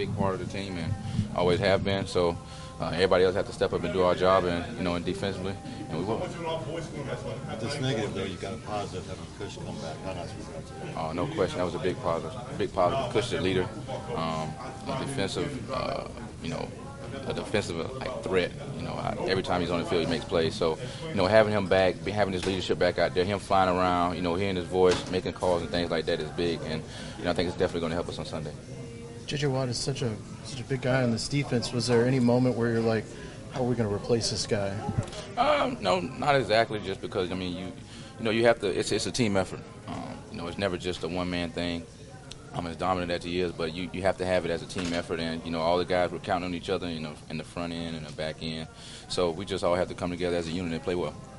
big part of the team and always have been. So everybody else has to step up and do our job, and and defensively, and we will. This negative though, you got a positive having Kush come back. How nice was that? Oh, no question, that was a big positive. Big positive. Kush is a leader, a defensive, a defensive threat. Every time he's on the field, he makes plays. So, having him back, having his leadership back out there, him flying around, hearing his voice, making calls and things like that is big. And I think it's definitely going to help us on Sunday. J.J. Watt is such a big guy on this defense. Was there any moment where you're like, how are we going to replace this guy? No, not exactly. Just because you have to. It's a team effort. It's never just a one-man thing. As dominant as he is, but you have to have it as a team effort, and all the guys were counting on each other, in the front end and the back end. So we just all have to come together as a unit and play well.